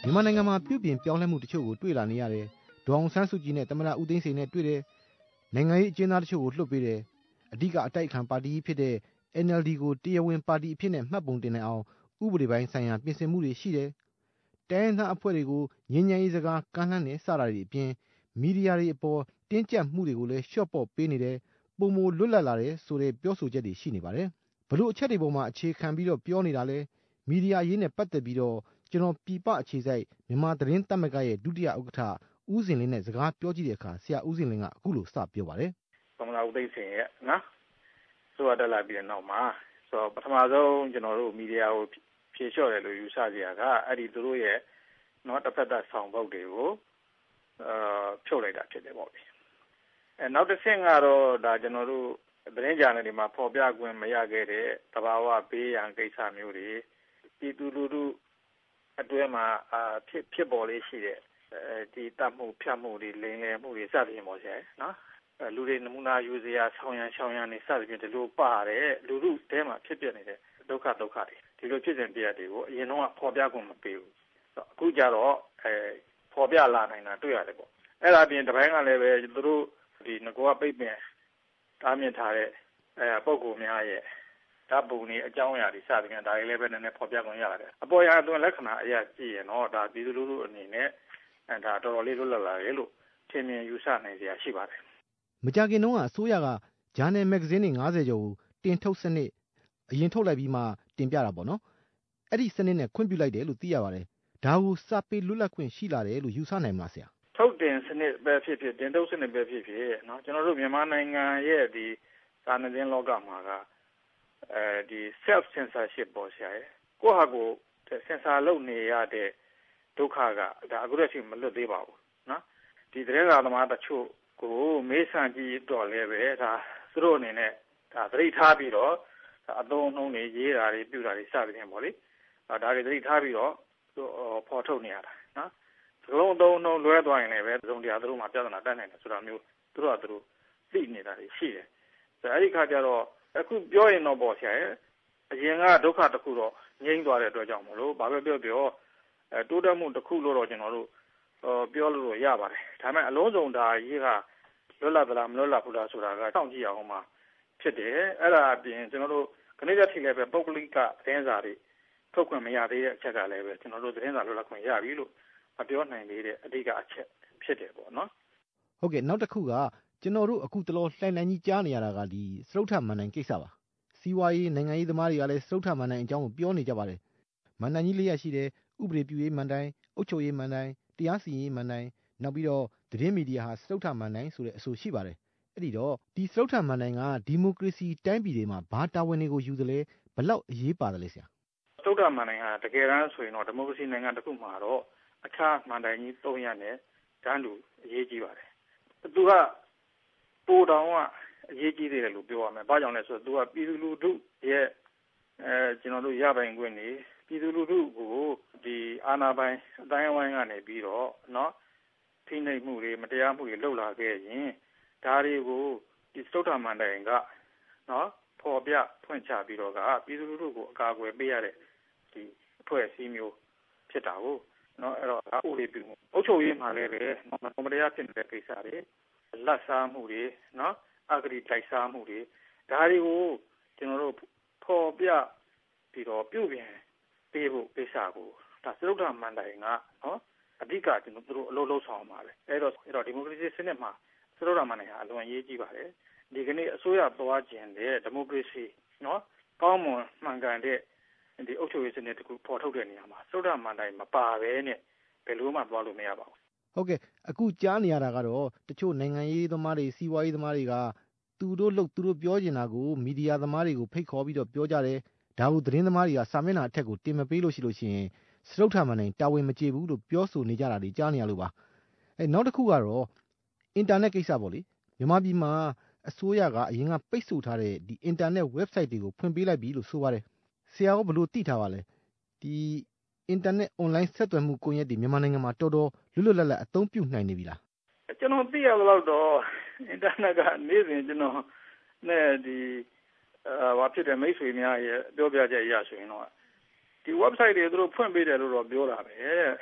မြန်မာနိုင်ငံမှာပြုပြင်ပြောင်းလဲမှုတချို့ကိုတွေ့လာနေရတယ်။ဒေါ်အောင်ဆန်းစုကြည်နဲ့သမ္မတဦးသိန်းစိန်နဲ့တွေ့တယ်။နိုင်ငံရေးအကျဉ်းသားတချို့ကိုလွှတ်ပေးတယ်။အဓိကအတိုက်အခံပါတီဖြစ်တဲ့ NLD ကိုတရားဝင်ပါတီအဖြစ်နဲ့မှတ်ပုံတင်နိုင်အောင်ဥပဒေပိုင်းဆိုင်ရာပြင်ဆင်မှုတွေရှိတယ်။တိုင်းရင်းသားအဖွဲ့တွေကိုငြိမ်းချမ်းရေးစကားကမ်းလှမ်းတယ်စတာတွေအပြင်မီဒီယာတွေအပေါ်တင်းကျပ်မှုတွေကိုလည်းလျှော့ပေါ့ပေးနေတယ်။ပုံမလွတ်လပ်လာတယ်ဆိုတဲ့ပြောဆိုချက်တွေရှိနေပါတယ်။ဘလို့အချက်တွေပေါ်မှာအခြေခံပြီးတော့ပြောနေတာလဲမီဒီယာအရေးနဲ့ပတ်သက်ပြီးတော့ကျွန်တော်ပြည်ပအခြေစိုက်မြန်မာသတင်းသမဂ္ဂရဲ့ဒုတိယဥက္ကဋ္ဌဦးစင်လင်းနဲ့စကားပြောကြည့်တဲ့အခါဆရာဦးစင်လင်းကအခုလိုစပြောပါတယ်။သမ္မတဦးသိန်းစိန်ရဲ့နော်ဆိုတက်လာပြီးတဲ့နောက်မှာဆိုပထမဆုံးကျွန်တော်တို့မီဒီယာကိုဖြေလျှော့တယ်လို့ယူဆကြရကအဲ့ဒီသူတို့ရဲ့နော်တစ်ဖက်သက်ဆောင်ပုဒ်တွေကိုဖြုတ်လိုက်တာဖြစ်တယ်ပေါ့လေ။နောက်တစ်ဆင့်ကတော့ဒါကျွန်တော်တို့သတင်းကြမ်းတွေမှာပေါ်ပြခွင့်မရခဲ့တဲ့သဘာဝဘေးရန်ကိစ္စမျိုးတွေပြည်သူလူထုအတွင်းမှာဖြစ်ပေါ်လေးရှိတဲ့ဒီတတ်မှုဖြတ်မှုတွေလိမ်လည်မှုတွေစသဖြင့်ပေါ့ဆရာနော်လူတွေနမူနာယူစရာဆောင်းရံနေစသဖြင့်ဒီလိုပါတယ်လူထုတဲမှာဖြစ်ပြနေတဲ့ဒုက္ခတွေဒီလိုဖြစ်စဉ်ပြရတွေကိုအရင်တော့ပေါ်ပြခွင့်မပေးဘူးအခုကျတော့ပေါ်ပြလာနိုင်တာတွေ့ရတယ်ပေါ့အဲ့ဒါပြင်တစ်ပိုင်းကလည်းပဲသူတို့ဒီငကောပိတ်ပင်တားမြစ်ထားတဲ့ပုံကူများရဲ့ဓာတ်ပုံတွေအကြောင်းအရာတွေစသဖြင့်ဒါတွေလည်းပဲနည်းနည်းဖော်ပြခွင့်ရတယ်အပေါ်ရအတွင်းလက္ခဏာအရာကြည့်ရင်တော့ဒါပြည်သူလူထုအနေနဲ့ဒါတော်တော်လေးလွတ်လပ်လာတယ်လို့ထင်မြင်ယူဆနိုင်စရာရှိပါတယ်မကြခင်တုန်းကအစိုးရကဂျာနယ်မဂ္ဂဇင်းတွေ90ကျော်ကိုတင်ထုတ်စနစ်အရင်ထုတ်လိုက်ပြီးမှတင်ပြတာပေါ့နော်အဲ့ဒီစနစ်နဲ့ခွင့်ပြုလိုက်တယ်လို့သိရပါတယ်ဒါကိုစာပေလွတ်လပ်ခွင့်ရှိလာတယ်လို့ယူဆနိုင်မလားဆရာထုတ်တင်စနစ်ပဲဖြစ်ဖြစ်တင်ထုတ်စနစ်ပဲဖြစ်ဖြစ်เนาะကျွန်တော်တို့မြန်မာနိုင်ငံရဲ့ဒီစာနယ်ဇင်းလောကမှာကဒီ self censorship ပေါ့ဆရာရဲ့ကိုယ့်ဟာကိုယ်ဆင်ဆာလုပ်နေရတဲ့ဒုက္ခကဒါအခုတည်းကမလွတ်သေးပါဘူးเนาะဒီသတင်းစာသမားတချို့ကိုမေးဆန်ကြည့်တော့လည်းပဲဒါသူတို့အနေနဲ့ဒါသတိထားပြီးတော့အသုံးအနှုန်းတွေရေးတာတွေပြုတာတွေစသဖြင့်ပေါ့လေဒါတွေသတိထားပြီးတော့ဖော်ထုတ်နေရတာเนาะစကလုံးအသုံးအနှုန်းလွဲသွားရင်လည်းပဲသုံးတရားသူတို့မှာပြဿနာတက်နိုင်တယ်ဆိုတာမျိုးသူတို့ကသူတို့သိနေတာတွေရှိတယ်အဲ့ဒီခါကျတော့အခုပြောရင်တော့ပေါ့ဆရာရဲ့အရင်ကဒုက္ခတစ်ခုတော့ငြိမ်းသွားတဲ့အတွက်ကြောင့်မလို့ဘာပဲပြောတိုးတက်မှုတစ်ခုလို့တော့ကျွန်တော်တို့ပြောလို့ရပါတယ်ဒါပေမဲ့အလုံးစုံဒါရေးကလွတ်လပ်သလားမလွတ်လပ်ဘူးလားဆိုတာကစောင့်ကြည့်အောင်မှဖြစ်တယ်အဲ့ဒါအပြင်ကျွန်တော်တို့ခဏတစ်ထိလည်းပဲပုဂ္ဂလိကသတင်းစာတွေထုတ်ခွင့်မရသေးတဲ့အချက်ကလည်းပဲကျွန်တော်တို့သတင်းစာလွတ်လပ်ခွင့်ရပြီလို့မပြောနိုင်သေးတဲ့အဓိကအချက်ဖြစ်တယ်ပေါ့နော်ဟုတ်ကဲ့နောက်တစ်ခုကကျွန်တော်တို့အခုတလောလှိုင်လှိုင်ကြီးကြားနေရတာကဒီစတုထမန်နိုင်ကိစ္စပါစီးပွားရေးနိုင်ငံရေးသမားတွေကလည်းစတုထမန်နိုင်အကြောင်းကိုပြောနေကြပါတယ်မန်နိုင်ကြီးလေးရရှိတယ်ဥပဒေပြုရေးမန်တိုင်းအုပ်ချုပ်ရေးမန်တိုင်းတရားစီရင်ရေးမန်တိုင်းနောက်ပြီးတော့သတင်းမီဒီယာဟာစတုထမန်နိုင်ဆိုတဲ့အဆိုရှိပါတယ်အဲ့ဒီတော့ဒီစတုထမန်နိုင်ကဒီမိုကရေစီတိုင်းပြည်တွေမှာဘာတာဝန်တွေကိုယူသလဲဘယ်လောက်အရေးပါတယ်လဲဆရာစတုထမန်နိုင်ကတကယ်တမ်းဆိုရင်တော့ဒီမိုကရေစီနိုင်ငံတစ်ခုမှာတော့အခါမန်တိုင်းကြီး300နဲ့တန်းတူအရေးကြီးပါတယ်သူကပိုတောင်ကအရေးကြီးသေးတယ်လို့ပြောရမယ်။ဘာကြောင့်လဲဆိုတော့သူကပြည်သူလူထုရဲ့ကျွန်တော်တို့ရပိုင်ခွင့်နေပြည်သူလူထုကိုဒီအာဏာပိုင်အတိုင်းအဝိုင်းကနေပြီးတော့เนาะဖိနှိပ်မှုတွေမတရားမှုတွေလုပ်လာခဲ့ရင်ဒါတွေကိုဒီစတုထမန်တိုင်ကเนาะဖော်ပြဖွင့်ချပြီးတော့ကပြည်သူလူထုကိုအကာအကွယ်ပေးရတဲ့ဒီအဖွဲ့အစည်းမျိုးဖြစ်တာကိုเนาะအဲ့တော့ဥပဒေပြုမှုအုပ်ချုပ်ရေးမှာလည်းပဲမတရားဖြစ်နေတဲ့ကိစ္စတွေလက်စားမှုတွေเนาะအဂတိတိုက်စားမှုတွေဒါတွေကိုကျွန်တော်တို့ဖော်ပြပြီးတော့ပြုပြင်ပေးဖို့ကိစ္စကိုဒါစတုထမန်တိုင်ကနော်အဓိကကျွန်တော်တို့အလုပ်လုပ်ဆောင်ပါပဲအဲ့တော့ဒီမိုကရေစီစနစ်မှာစတုထမန်တိုင်ဟာအလွန်အရေးကြီးပါတယ်ဒီကနေ့အစိုးရသွားခြင်းတဲ့ဒီမိုကရေစီနော်ကောင်းမွန်မှန်ကန်တဲ့ဒီအုပ်ချုပ်ရေးစနစ်တခုပေါ်ထုတ်တဲ့နေရာမှာစတုထမန်တိုင်မပါဘဲနဲ့ဘယ်လိုမှသွားလို့မရပါဘူးဟုတ်ကဲ့အခုကြားနေရတာကတော့တချို့နိုင်ငံရေးသမားတွေစီးပွားရေးသမားတွေကသူတို့ပြောချင်တာကိုမီဒီယာသမားတွေကိုဖိတ်ခေါ်ပြီးတော့ပြောကြတယ်ဒါကိုသတင်းသမားတွေကစာမျက်နှာအထက်ကိုတင်မပေးလို့ရှိရင်စတုထမန်တိုင်တာဝန်မကျေဘူးလို့ပြောဆိုနေကြတာတွေကြားနေရလို့ပါနောက်တစ်ခုကတော့အင်တာနက်ကိစ္စပေါ့လေမြန်မာပြည်မှာအစိုးရကအရင်ကပိတ်ဆို့ထားတဲ့ဒီအင်တာနက် website တွေကိုဖွင့်ပေးလိုက်ပြီလို့ဆိုပါတယ်ဆရာကဘယ်လိုသိထားပါလဲဒီအင်တာနက် online ဆက်သွယ်မှုကွန်ရက်တွေမြန်မာနိုင်ငံမှာတော်တော်လွတ်လပ်လပ်အသုံးပြုနိုင်နေပြီလားကျွန်တော်သိရလို့တော့အင်တာနက်ကနေ့စဉ်ကျွန်တော်နဲ့ဒီဘာဖြစ်တယ်မိတ်ဆွေများရဲ့ပြောပြချက်အရဆိုရင်တော့ဒီ website တွေသူတို့ဖွင့်ပေးတယ်လို့တော့ပြောတာပဲ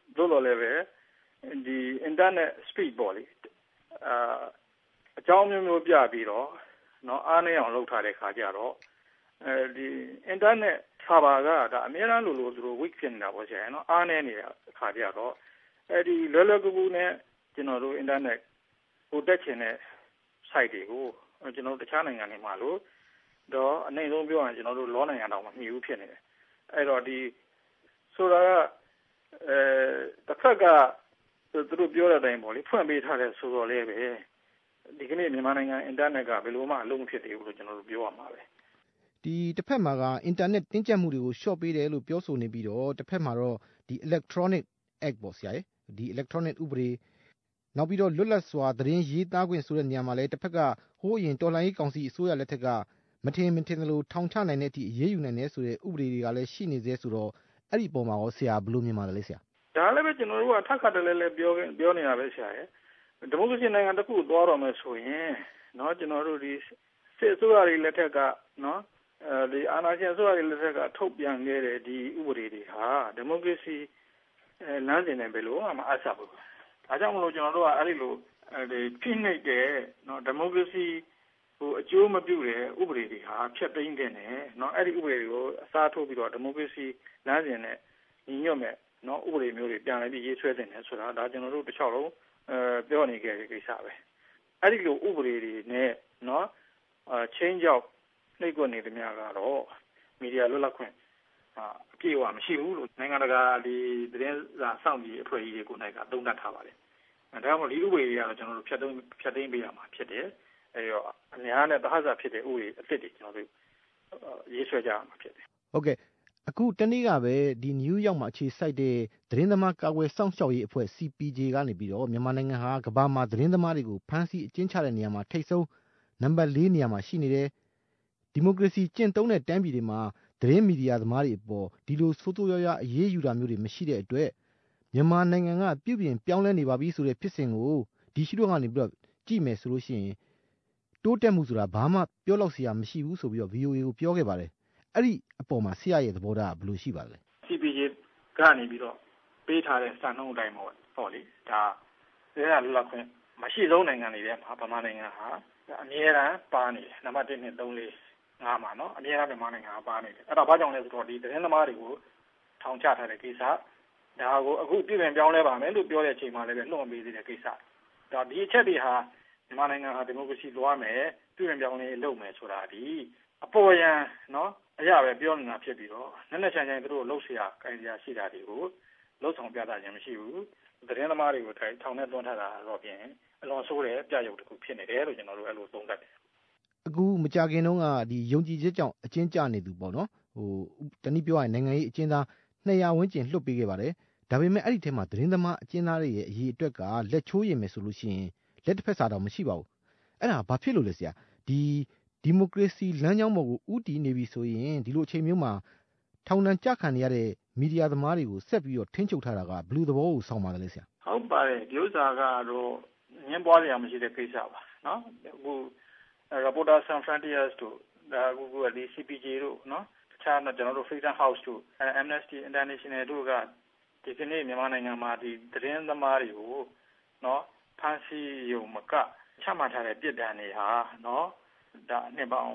သို့တော်လည်းပဲဒီ internet speed ပေါ့လေအကြောင်းမျိုးမျိုးပြပြီးတော့နော်အားနည်းအောင်လုပ်ထားတဲ့ခါကျတော့ဒီ internet server ကဒါအများအားလို့သူတို့ weak ဖြစ်နေတာပေါ့ဆရာနော်အားနည်းနေတဲ့ခါကျတော့ဒီလွယ်လွယ်ကူကူနဲ့ကျွန်တော်တို့ internet ကိုတက်ချင်တဲ့ site တွေကိုကျွန်တော်တို့တခြားနိုင်ငံတွေမှာလို့တော့အနေဆုံးပြောရင်ကျွန်တော်တို့လောနိုင်ငံတောင်မှမြည်ဘူးဖြစ်နေတယ်အဲ့တော့ဒီဆိုတာကတစ်ခါကသူတို့ပြောတဲ့အတိုင်းပေါ့လေဖွင့်ပေးထားတဲ့ဆိုတော့လည်းပဲဒီကနေ့မြန်မာနိုင်ငံ internet ကဘယ်လိုမှအလုံးမဖြစ်သေးဘူးလို့ကျွန်တော်တို့ပြောရမှာပဲဒီတစ်ဖက်မှာကအင်တာနက်တင်းကျပ်မှုတွေကိုရှော့ပေးတယ်လို့ပြောဆိုနေပြီးတော့တစ်ဖက်မှာတော့ဒီ electronic act ပေါ့ဆရာရေဒီ electronic ဥပဒေနောက်ပြီးတော့လွတ်လပ်စွာသတင်းရေးသားခွင့်ဆိုတဲ့နေရာမှာလည်းတစ်ဖက်ကဟိုးရင်တော်လှန်ရေးကောင်စီအစိုးရလက်ထက်ကမထင်သလိုထောင်ချနိုင်တဲ့အထိအရေးယူနိုင်တယ်ဆိုတဲ့ဥပဒေတွေကလည်းရှိနေသေးဆိုတော့အဲ့ဒီပုံမှာရောဆရာဘယ်လိုမြင်ပါလဲဆရာဒါလည်းပဲကျွန်တော်တို့ကထပ်ခါတလဲလဲပြောနေတာပဲဆရာရေဒီမိုကရေစီနိုင်ငံတစ်ခုသွားတော့မယ်ဆိုရင်เนาะကျွန်တော်တို့ဒီစစ်အစိုးရတွေလက်ထက်ကเนาะဒီအာဏာရှင်အစိုးရတွေလက်ထက်ကထုတ်ပြန်ခဲ့တဲ့ဒီဥပဒေတွေဟာဒီမိုကရေစီလမ်းစဉ်နဲ့ဘယ်လိုမှမအပ်ဆက်ဘူးဒါကြောင့်မလို့ကျွန်တော်တို့ကအဲ့ဒီလိုဒီဖိနှိပ်တဲ့เนาะဒီမိုကရေစီအကျိုးမပြုတဲ့ဥပဒေတွေဟာဖျက်သိမ်းတဲ့နဲ့เนาะအဲ့ဒီဥပဒေတွေကိုအစားထိုးပြီးတော့ဒီမိုကရေစီလမ်းစဉ်နဲ့ညီညွတ်မဲ့เนาะဥပဒေမျိုးတွေပြန်လည်ပြီးရေးဆွဲတင်တယ်ဆိုတာဒါကျွန်တော်တို့တစ်ချောက်လုံးပြောနေခဲ့တဲ့ကိစ္စပဲအဲ့ဒီလိုဥပဒေတွေနဲ့เนาะချင်းကြောက်နှိပ်ကွက်နေသမျှကတော့မီဒီယာလွတ်လပ်ခွင့်အပြည့်အဝမရှိဘူးလို့နိုင်ငံတကာဒီသတင်းစာစောင့်ကြည့်အဖွဲ့ကြီးတွေကိုနိုင်ကသုံးသပ်ထားပါတယ်ဒါကြောင့်ဒီဥပဒေတွေကတော့ကျွန်တော်တို့ဖြတ်သိမ်းပေးရမှာဖြစ်တယ်အဲဒီတော့အများနဲ့တဟဆာဖြစ်တဲ့ဥပဒေအသစ်တွေကျွန်တော်တို့ရေးဆွဲကြရမှာဖြစ်တယ်ဟုတ်ကဲ့အခုတနေ့ကပဲဒီနယူးယောက်မှာအခြေစိုက်တဲ့သတင်းသမားကာကွယ်စောင့်ရှောက်ရေးအဖွဲ့ CPJ ကနေပြီးတော့မြန်မာနိုင်ငံဟာကမ္ဘာမှာသတင်းသမားတွေကိုဖမ်းဆီးအကျဉ်းချတဲ့နေရာမှာထိပ်ဆုံးနံပါတ် 4 နေရာမှာရှိနေတယ်ဒီမိုကရေစီကျင့်သုံးတဲ့တိုင်းပြည်တွေမှာသတင်းမီဒီယာသမားတွေအပေါ်ဒီလိုဆိုးဆိုးရွားရွားအရေးယူတာမျိုးတွေမရှိတဲ့အတွက်မြန်မာနိုင်ငံကပြုပြင်ပြောင်းလဲနေပါပြီဆိုတဲ့ဖြစ်စဉ်ကိုဒီရှိတော့ကနေပြီးတော့ကြည့်မယ်ဆိုလို့ရှိရင်တိုးတက်မှုဆိုတာဘာမှပြောလို့စရာမရှိဘူးဆိုပြီးတော့ VOA ကိုပြောခဲ့ပါတယ်အဲ့ဒီအပေါ်မှာဆရာရဲ့သဘောထားကဘယ်လိုရှိပါလဲ CPJ ကနေပြီးတော့ပေးထားတဲ့စံနှုန်းအတိုင်းပေါ့လေဒါသတင်းလွတ်လပ်ခွင့်မရှိဆုံးနိုင်ငံတွေထဲမှာဗမာနိုင်ငံဟာအမြဲတမ်းပါနေတယ်နံပါတ်1 2 3 4 5မှာနော်အမြဲတမ်းမြန်မာနိုင်ငံကပါနေတယ်အဲ့ဒါဘာကြောင့်လဲဆိုတော့ဒီသတင်းသမားတွေကိုထောင်ချထားတဲ့ကိစ္စဒါကိုအခုပြည်ပြင်ပြောင်းလဲပါမယ်လို့ပြောတဲ့အချိန်မှာလည်းလွှတ်မပေးသေးတဲ့ကိစ္စဒါဒီအချက်တွေဟာမြန်မာနိုင်ငံဟာဒီမိုကရေစီသွားမယ်ပြည်ပြင်ပြောင်းလဲလုပ်မယ်ဆိုတာဒီအပေါ်ယံနော်အရာပဲပြောနေတာဖြစ်ပြီးတော့နက်နက်ချမ်းချမ်းသူတို့လှုပ်ရှားကိုင်စရာရှိတာတွေကိုလှုပ်ဆောင်ပြသခြင်းမရှိဘူးသတင်းသမားတွေကိုထောင်ထဲသွင်းထားတာတော့ပြင်အလွန်ဆိုးတဲ့ပြရုပ်တစ်ခုဖြစ်နေတယ်လို့ကျွန်တော်တို့အဲ့လိုသုံးသပ်တယ်အခုမကြခင်တုန်းကဒီယုံကြည်ချက်ကြောင့်အကျဉ်းကျနေသူပေါ့နော်တနည်းပြောရရင်နိုင်ငံရေးအကျဉ်းသား200ဝန်းကျင်လွှတ်ပေးခဲ့ပါတယ်ဒါပေမဲ့အဲ့ဒီထဲမှာသတင်းသမားအကျဉ်းသားတွေရဲ့အရေးအတွက်ကလက်ချိုးရင်မယ်ဆိုလို့ရှိရင်လက်တစ်ဖက်စာတော့မရှိပါဘူးအဲ့ဒါဘာဖြစ်လို့လဲဆရာဒီမိုကရေစီလမ်းကြောင်းပေါ်ကိုဦးတည်နေပြီဆိုရင်ဒီလိုအချိန်မျိုးမှာထောင်ဒဏ်ကြခံနေရတဲ့မီဒီယာသမားတွေကိုဆက်ပြီးတော့ထိန်းချုပ်ထားတာကဘယ်လိုသဘောကိုစောင့်ပါလဲဆရာဟုတ်ပါတယ်ဒီဥစ္စာကတော့ငင်းပွားစရာမရှိတဲ့ကိစ္စပါနော်အခု Reporters Sans Frontiers တို့ဒါအခုဒီ CPJ တို့နော်တခြားကျွန်တော်တို့ Freedom House တို့ Amnesty International တို့ကဒီကနေ့မြန်မာနိုင်ငံမှာဒီသတင်းသမားတွေကိုနော်ဖမ်းဆီးရုံမကချမှတ်ထားတဲ့ပြည်ဒဏ်တွေဟာနော်ဒါအနှစ်ပေါင်း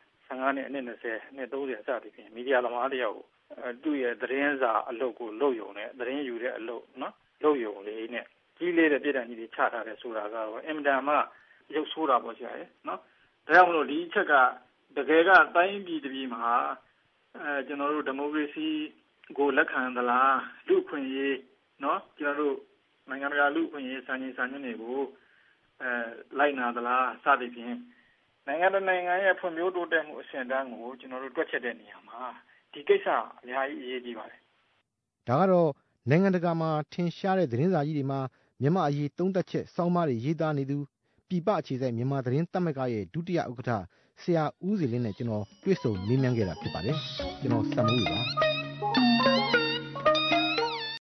15နှစ်အနှစ်20နှစ်30အစသည်ဖြင့်မီဒီယာသမားတယောက်သူ့ရဲ့သတင်းစာအလုပ်ကိုလုပ်ယုံနဲ့သတင်းယူတဲ့အလုပ်နော်လုပ်ယုံလေးနဲ့ကြီးလေးတဲ့ပြည်ဒဏ်ကြီးတွေချထားတယ်ဆိုတာကတော့အင်မတန်မှရုပ်ဆိုးတာပေါ့ဆရာရဲ့နော်ဒါကြောင့်မလို့ဒီအချက်ကတကယ်ကတိုင်းပြည်တစ်ပြည်မှာကျွန်တော်တို့ဒီမိုကရေစီကိုလက်ခံသလားလူ့အခွင့်အရေးနော်ကျွန်တော်တို့နိုင်ငံတကာလူ့အခွင့်အရေးစံချိန်စံညွှန်းတွေကိုလိုက်နာသလားစသည်ဖြင့်နိုင်ငံတကာနိုင်ငံရဲ့ဖွံ့ဖြိုးတိုးတက်မှုအဆင့်အတန်းကိုကျွန်တော်တို့တွက်ချက်တဲ့နေရာမှာဒီကိစ္စအများကြီးအရေးကြီးပါတယ်ဒါကတော့နိုင်ငံတကာမှာထင်ရှားတဲ့သတင်းစာကြီးတွေမှာမြန်မာအရေးသုံးသပ်ချက်စောင်းမတွေရေးသားနေသူပြည်ပအခြေစိုက်မြန်မာသတင်းသမဂ္ဂရဲ့ဒုတိယဥက္ကဋ္ဌဆရာဦးစီလင်းနဲ့ကျွန်တော်တွေ့ဆုံမေးမြန်းခဲ့တာဖြစ်ပါတယ်ကျွန်တော်စံမိုးပါ